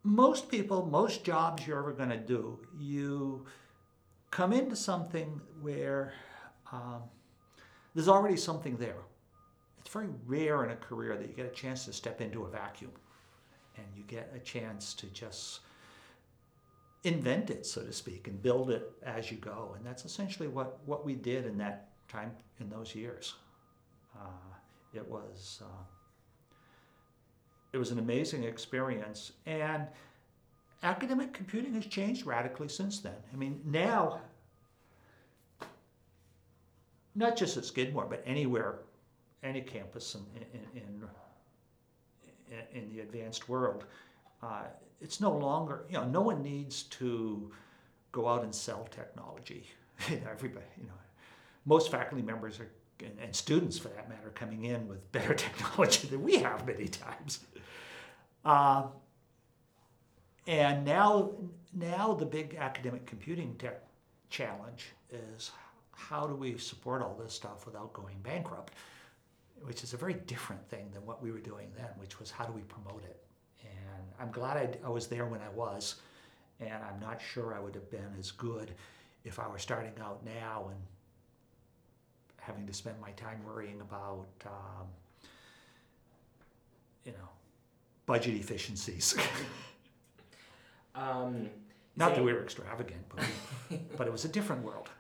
Most people, most jobs you're ever going to do, you come into something where um, there's already something there. It's very rare in a career that you get a chance to step into a vacuum and you get a chance to just invent it, so to speak, and build it as you go. And that's essentially what we did in that time, in those years. Uh, it was it was an amazing experience, and academic computing has changed radically since then. I mean, now, not just at Skidmore, but anywhere, any campus in the advanced world, uh, it's no longer, no one needs to go out and sell technology. Everybody, most faculty members are, and students for that matter, coming in with better technology than we have many times. Uh, and now the big academic computing tech challenge is how do we support all this stuff without going bankrupt, which is a very different thing than what we were doing then, which was how do we promote it. And I'm glad I was there when I was, and I'm not sure I would have been as good if I were starting out now and having to spend my time worrying about, you know, budget efficiencies. Um, Not that so we were extravagant, but it was a different world.